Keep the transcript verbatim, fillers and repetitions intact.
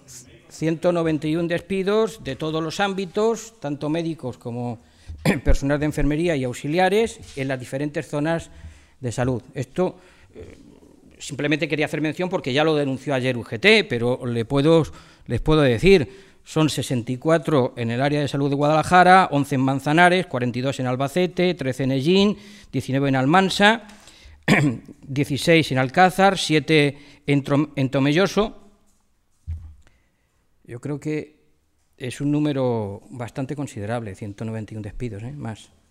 ciento noventa y uno despidos de todos los ámbitos, tanto médicos como personal de enfermería y auxiliares, en las diferentes zonas de salud. Esto eh, simplemente quería hacer mención porque ya lo denunció ayer U G T, pero le puedo, les puedo decir, son sesenta y cuatro en el área de salud de Guadalajara, once en Manzanares, cuarenta y dos en Albacete, trece en Ellín, diecinueve en Almansa, dieciséis en Alcázar, siete en, en Tomelloso. Yo creo que es un número bastante considerable, ciento noventa y uno despidos, ¿eh? Más.